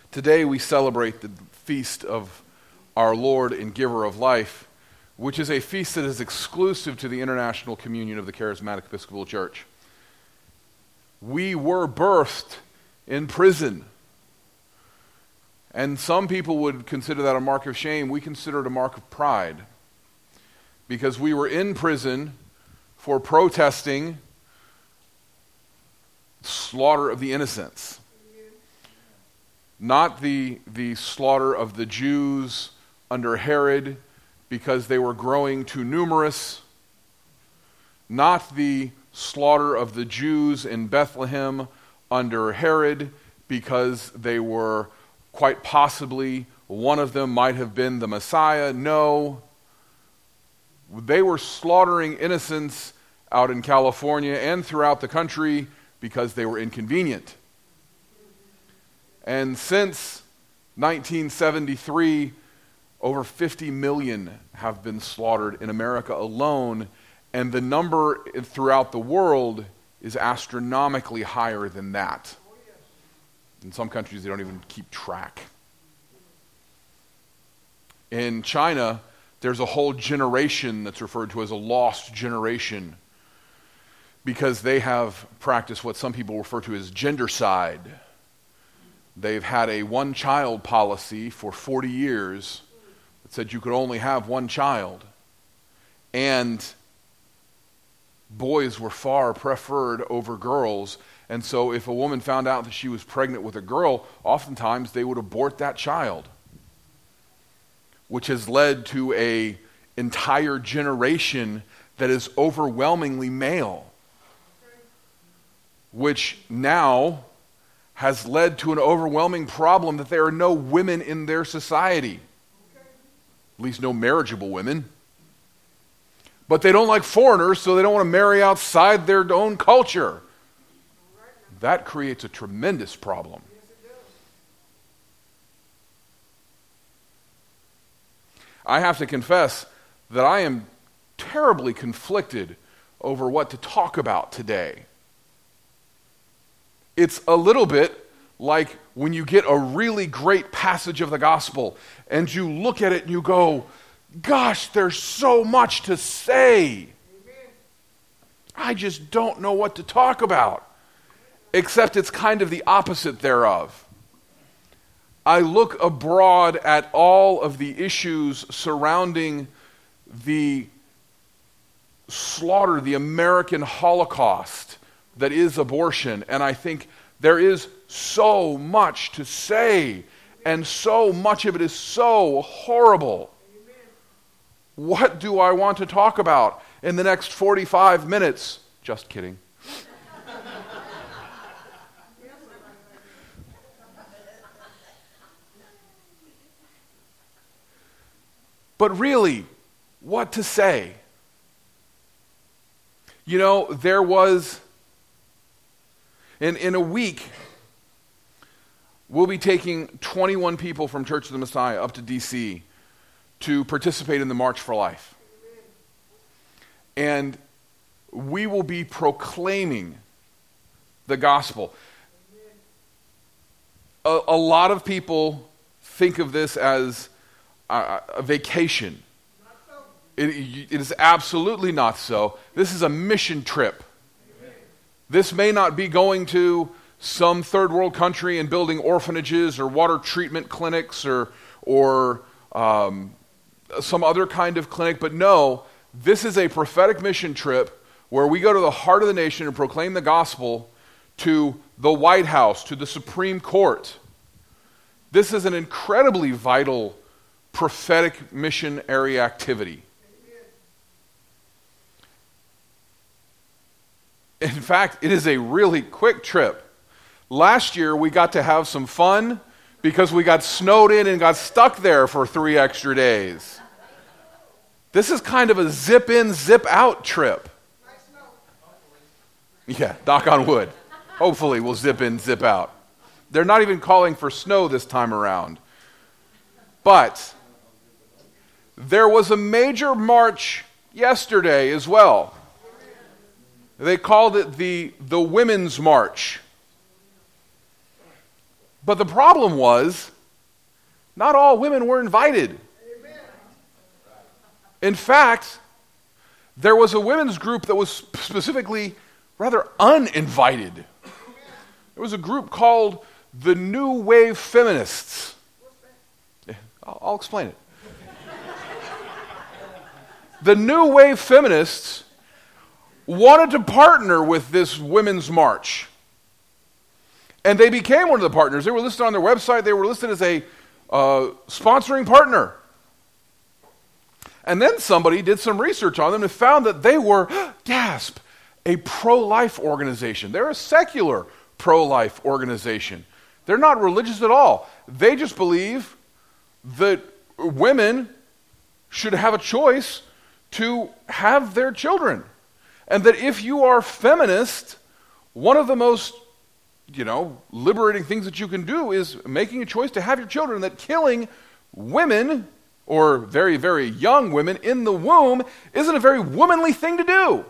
Today we celebrate the feast of our Lord and Giver of Life, which is a feast that is exclusive to the International Communion of the Charismatic Episcopal Church. We were birthed in prison, and some people would consider that a mark of shame. We consider it a mark of pride, because we were in prison for protesting slaughter of the innocents. Not the slaughter of the Jews under Herod because they were growing too numerous. Not the slaughter of the Jews in Bethlehem under Herod because they were, quite possibly, one of them might have been the Messiah. No. They were slaughtering innocents out in California and throughout the country because they were inconvenient. And since 1973, over 50 million have been slaughtered in America alone, and the number throughout the world is astronomically higher than that. In some countries, they don't even keep track. In China, there's a whole generation that's referred to as a lost generation because they have practiced what some people refer to as gendercide. They've had a one-child policy for 40 years that said you could only have one child. And boys were far preferred over girls. And so if a woman found out that she was pregnant with a girl, oftentimes they would abort that child, which has led to an entire generation that is overwhelmingly male, which now has led to an overwhelming problem that there are no women in their society. At least no marriageable women. But they don't like foreigners, so they don't want to marry outside their own culture. That creates a tremendous problem. I have to confess that I am terribly conflicted over what to talk about today. It's a little bit like when you get a really great passage of the gospel and you look at it and you go, gosh, there's so much to say. I just don't know what to talk about. Except it's kind of the opposite thereof. I look abroad at all of the issues surrounding the slaughter, the American Holocaust that is abortion, and I think there is so much to say, and so much of it is so horrible. What do I want to talk about in the next 45 minutes? Just kidding. But really, what to say? You know, there was, in a week, we'll be taking 21 people from Church of the Messiah up to D.C. to participate in the March for Life. And we will be proclaiming the gospel. A lot of people think of this as a vacation. It is absolutely not so. This is a mission trip. This may not be going to some third world country and building orphanages or water treatment clinics or some other kind of clinic, but no, this is a prophetic mission trip where we go to the heart of the nation and proclaim the gospel to the White House, to the Supreme Court. This is an incredibly vital prophetic missionary activity. In fact, it is a really quick trip. Last year, we got to have some fun because we got snowed in and got stuck there for 3 extra days. This is kind of a zip in, zip out trip. Yeah, knock on wood. Hopefully we'll zip in, zip out. They're not even calling for snow this time around. But there was a major march yesterday as well. They called it the Women's March. But the problem was, not all women were invited. In fact, there was a women's group that was specifically rather uninvited. There was a group called the New Wave Feminists. I'll explain it. The New Wave Feminists wanted to partner with this women's march. And they became one of the partners. They were listed on their website. They were listed as a sponsoring partner. And then somebody did some research on them and found that they were, gasp, a pro-life organization. They're a secular pro-life organization. They're not religious at all. They just believe that women should have a choice to have their children. And that if you are feminist, one of the most, liberating things that you can do is making a choice to have your children, that killing women, or very, very young women in the womb, isn't a very womanly thing to do.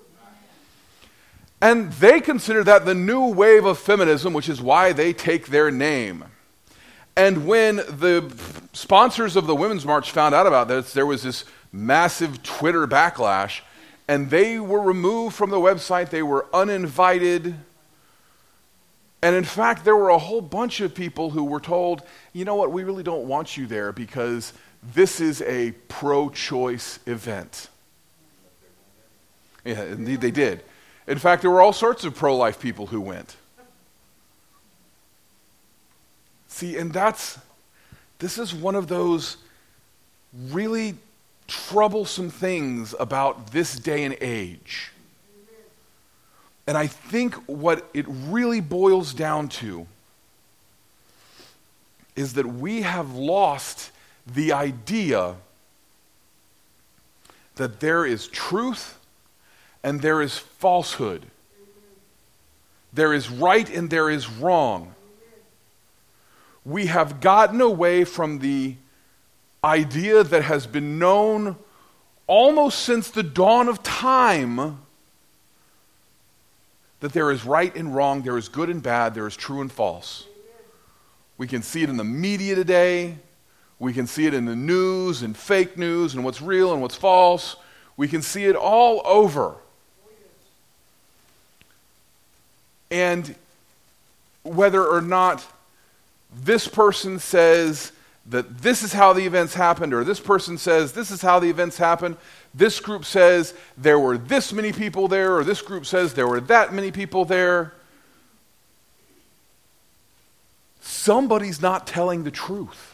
And they consider that the new wave of feminism, which is why they take their name. And when the sponsors of the Women's March found out about this, there was this massive Twitter backlash, and they were removed from the website. They were uninvited. And in fact, there were a whole bunch of people who were told, you know what, we really don't want you there because this is a pro-choice event. Yeah, indeed they did. In fact, there were all sorts of pro-life people who went. See, and this is one of those really troublesome things about this day and age. And I think what it really boils down to is that we have lost the idea that there is truth and there is falsehood. There is right and there is wrong. We have gotten away from the idea that has been known almost since the dawn of time, that there is right and wrong, there is good and bad, there is true and false. We can see it in the media today. We can see it in the news and fake news and what's real and what's false. We can see it all over. And whether or not this person says that this is how the events happened, or this person says this is how the events happened, this group says there were this many people there, or this group says there were that many people there, somebody's not telling the truth.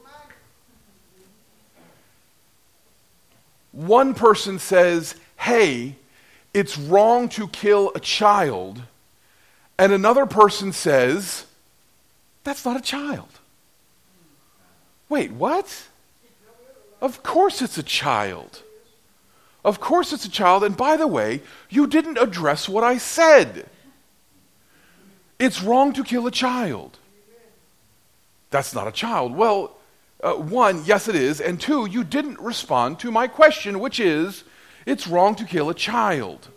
One person says, hey, it's wrong to kill a child, and another person says, that's not a child. Wait, what? Of course it's a child. Of course it's a child, and by the way, you didn't address what I said. It's wrong to kill a child. That's not a child. Well, one, yes it is, and two, you didn't respond to my question, which is, it's wrong to kill a child.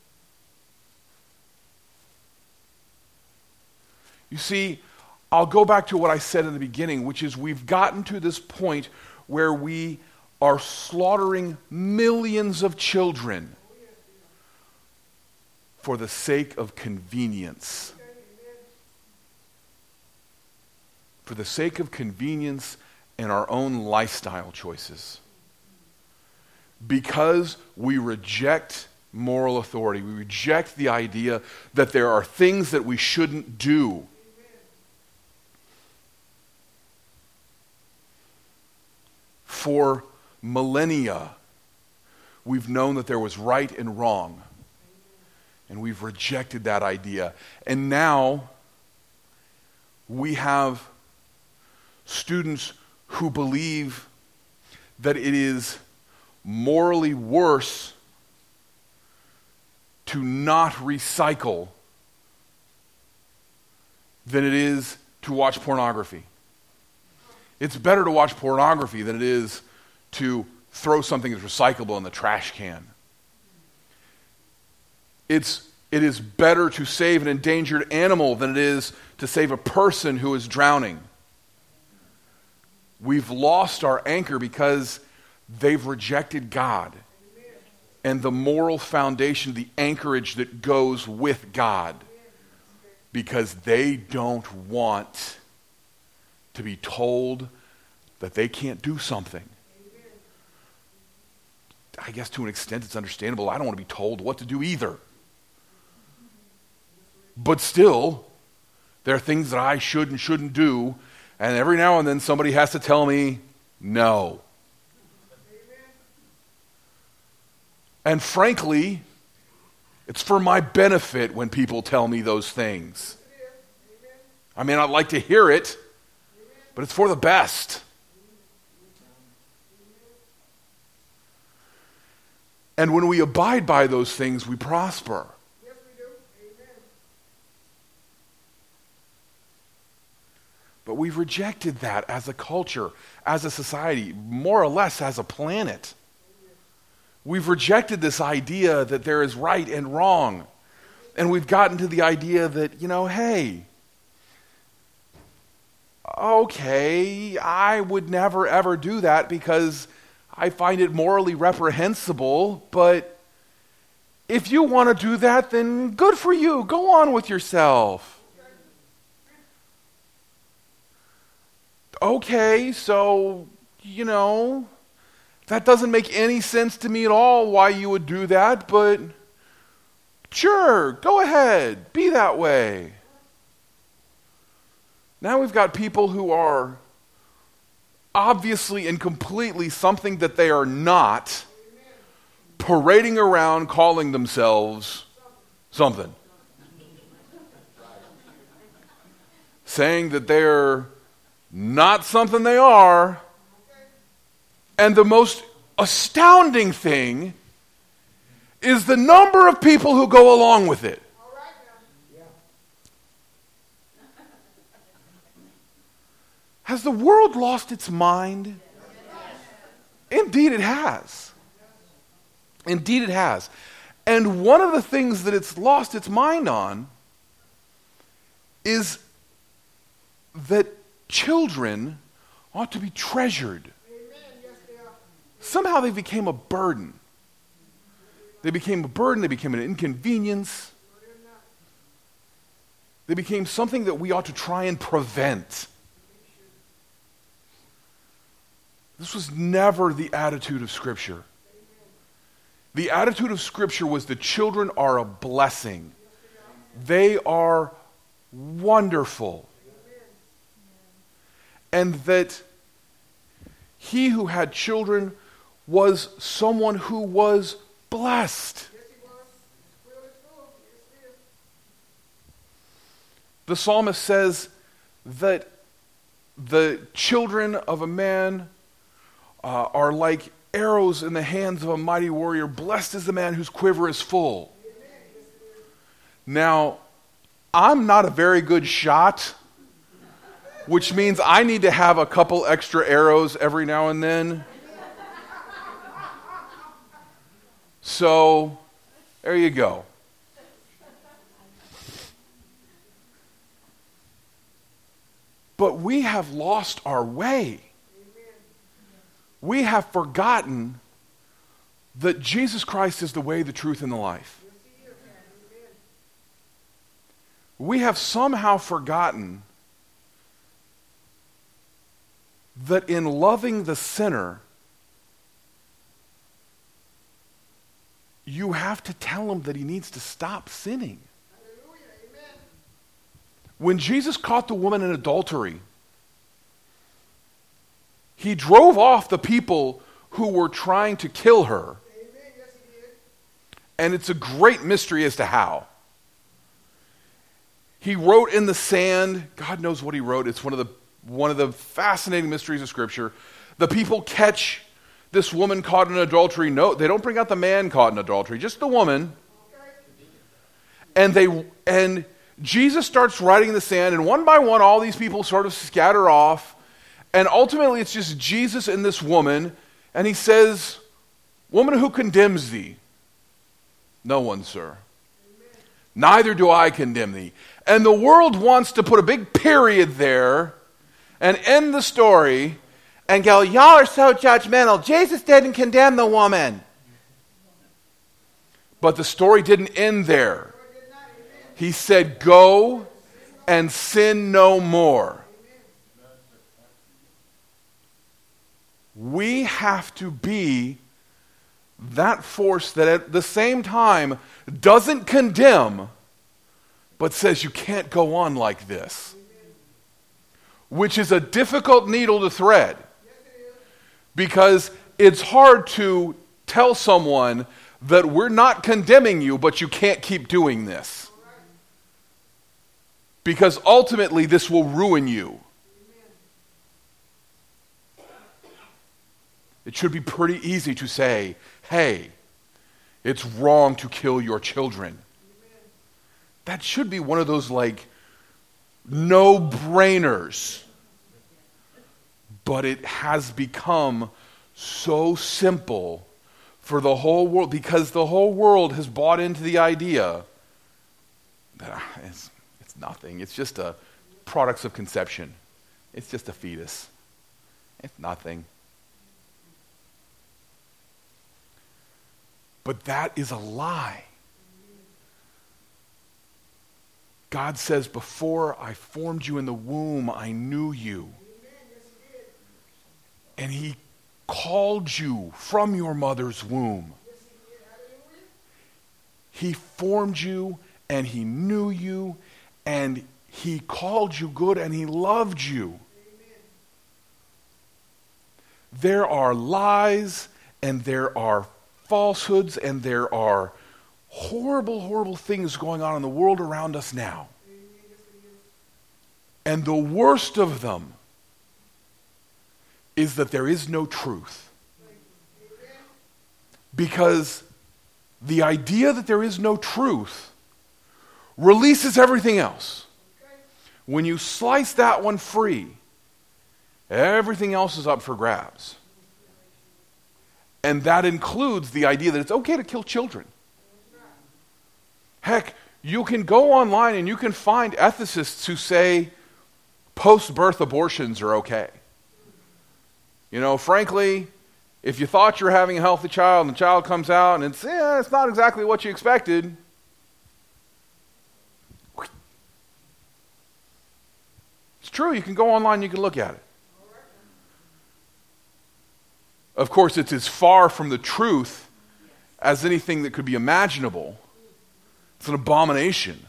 You see, I'll go back to what I said in the beginning, which is we've gotten to this point where we are slaughtering millions of children for the sake of convenience. For the sake of convenience and our own lifestyle choices. Because we reject moral authority. We reject the idea that there are things that we shouldn't do. For millennia, we've known that there was right and wrong. And we've rejected that idea. And now, we have students who believe that it is morally worse to not recycle than it is to watch pornography. It's better to watch pornography than it is to throw something that's recyclable in the trash can. It's It is better to save an endangered animal than it is to save a person who is drowning. We've lost our anchor because they've rejected God and the moral foundation, the anchorage that goes with God, because they don't want to be told that they can't do something. I guess to an extent it's understandable. I don't want to be told what to do either. But still, there are things that I should and shouldn't do, and every now and then somebody has to tell me no. And frankly, it's for my benefit when people tell me those things. I may not like to hear it, but it's for the best. And when we abide by those things, we prosper. Yes, we do. Amen. But we've rejected that as a culture, as a society, more or less as a planet. We've rejected this idea that there is right and wrong. And we've gotten to the idea that, hey, okay, I would never ever do that because I find it morally reprehensible, but if you want to do that, then good for you. Go on with yourself. Okay, so, that doesn't make any sense to me at all why you would do that, but sure, go ahead, be that way. Now we've got people who are obviously and completely something that they are not, parading around calling themselves something. Saying that they're not something they are. And the most astounding thing is the number of people who go along with it. Has the world lost its mind? Indeed it has. Indeed it has. And one of the things that it's lost its mind on is that children ought to be treasured. Somehow they became a burden. They became a burden, they became an inconvenience. They became something that we ought to try and prevent. This was never the attitude of Scripture. The attitude of Scripture was the children are a blessing. They are wonderful. And that he who had children was someone who was blessed. The psalmist says that the children of a man are like arrows in the hands of a mighty warrior. Blessed is the man whose quiver is full. Now, I'm not a very good shot, which means I need to have a couple extra arrows every now and then. So, there you go. But we have lost our way. We have forgotten that Jesus Christ is the way, the truth, and the life. We have somehow forgotten that in loving the sinner, you have to tell him that he needs to stop sinning. When Jesus caught the woman in adultery, he drove off the people who were trying to kill her. And it's a great mystery as to how. He wrote in the sand. God knows what he wrote. It's one of the fascinating mysteries of Scripture. The people catch this woman caught in adultery. No, they don't bring out the man caught in adultery, just the woman. And Jesus starts writing in the sand, and one by one, all these people sort of scatter off. And ultimately, it's just Jesus and this woman. And he says, "Woman, who condemns thee?" "No one, sir." Neither do I condemn thee. And the world wants to put a big period there and end the story and go, y'all are so judgmental. Jesus didn't condemn the woman. But the story didn't end there. He said, go and sin no more. We have to be that force that at the same time doesn't condemn, but says you can't go on like this. Which is a difficult needle to thread. Because it's hard to tell someone that we're not condemning you, but you can't keep doing this. Because ultimately this will ruin you. It should be pretty easy to say, hey, it's wrong to kill your children. That should be one of those no-brainers. But it has become so simple for the whole world, because the whole world has bought into the idea that it's nothing. It's just a products of conception. It's just a fetus. It's nothing. But that is a lie. God says, before I formed you in the womb, I knew you. And he called you from your mother's womb. He formed you, and he knew you, and he called you good, and he loved you. There are lies, and there are falsehoods, and there are horrible, horrible things going on in the world around us now. And the worst of them is that there is no truth. Because the idea that there is no truth releases everything else. When you slice that one free, everything else is up for grabs. And that includes the idea that it's okay to kill children. Heck, you can go online and you can find ethicists who say post-birth abortions are okay. You know, frankly, if you thought you were having a healthy child and the child comes out and it's not exactly what you expected, it's true, you can go online and you can look at it. Of course, it's as far from the truth as anything that could be imaginable. It's an abomination.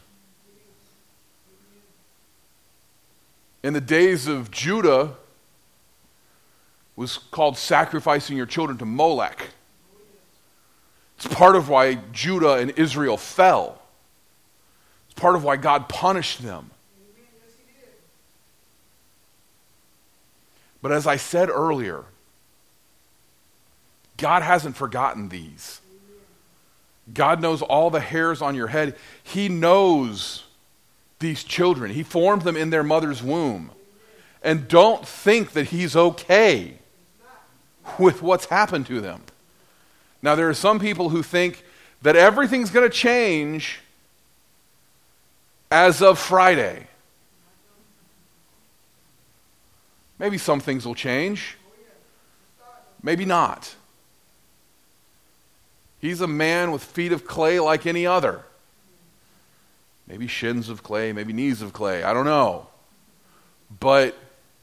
In the days of Judah, was called sacrificing your children to Molech. It's part of why Judah and Israel fell. It's part of why God punished them. But as I said earlier, God hasn't forgotten these. God knows all the hairs on your head. He knows these children. He formed them in their mother's womb. And don't think that he's okay with what's happened to them. Now, there are some people who think that everything's going to change as of Friday. Maybe some things will change. Maybe not. He's a man with feet of clay like any other. Maybe shins of clay, maybe knees of clay. I don't know. But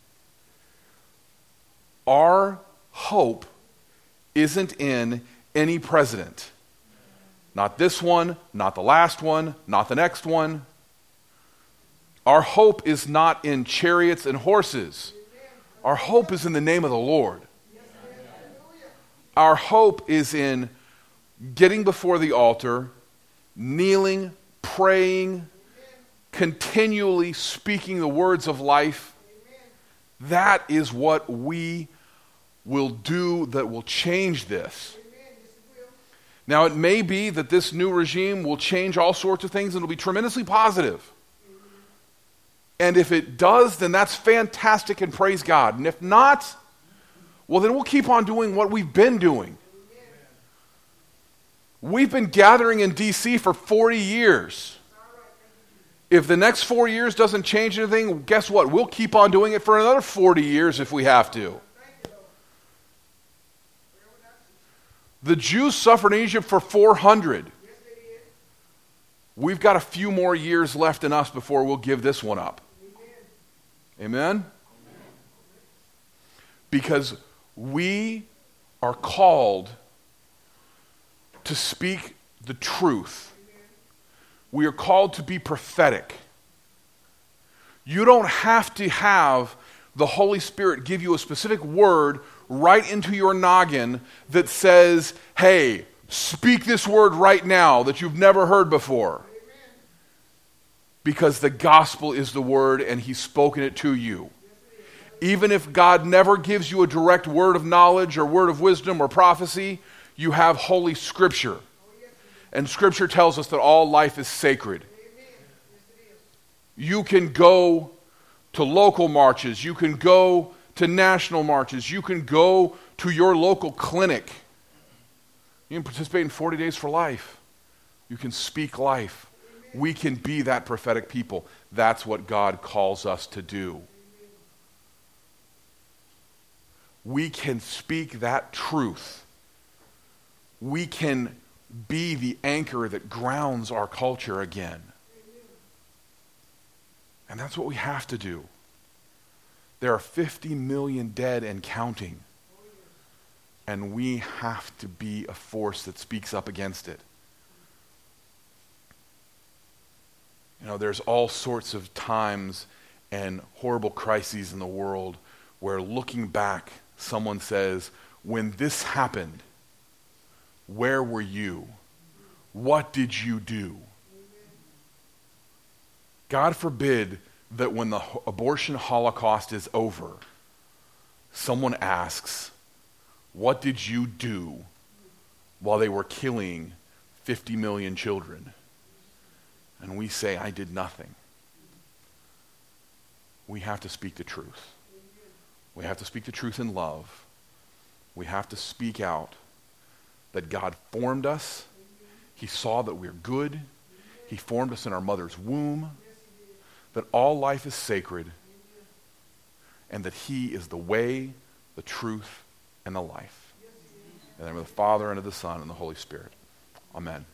our hope isn't in any president. Not this one, not the last one, not the next one. Our hope is not in chariots and horses. Our hope is in the name of the Lord. Our hope is in getting before the altar, kneeling, praying, continually speaking the words of life. That is what we will do that will change this. Now, it may be that this new regime will change all sorts of things and it'll be tremendously positive. And if it does, then that's fantastic and praise God. And if not, well, then we'll keep on doing what we've been doing. We've been gathering in D.C. for 40 years. If the next 4 years doesn't change anything, guess what? We'll keep on doing it for another 40 years if we have to. The Jews suffered in Egypt for 400. We've got a few more years left in us before we'll give this one up. Amen? Because we are called to speak the truth. We are called to be prophetic. You don't have to have the Holy Spirit give you a specific word right into your noggin that says, hey, speak this word right now that you've never heard before. Because the gospel is the word and he's spoken it to you. Even if God never gives you a direct word of knowledge or word of wisdom or prophecy, you have Holy Scripture. And Scripture tells us that all life is sacred. You can go to local marches. You can go to national marches. You can go to your local clinic. You can participate in 40 Days for Life. You can speak life. We can be that prophetic people. That's what God calls us to do. We can speak that truth. We can be the anchor that grounds our culture again. And that's what we have to do. There are 50 million dead and counting. And we have to be a force that speaks up against it. You know, there's all sorts of times and horrible crises in the world where looking back, someone says, when this happened, where were you? What did you do? God forbid that when the abortion holocaust is over, someone asks, what did you do while they were killing 50 million children? And we say, I did nothing. We have to speak the truth. We have to speak the truth in love. We have to speak out that God formed us. He saw that we're good. He formed us in our mother's womb. That all life is sacred. And that he is the way, the truth, and the life. In the name of the Father, and of the Son, and the Holy Spirit. Amen.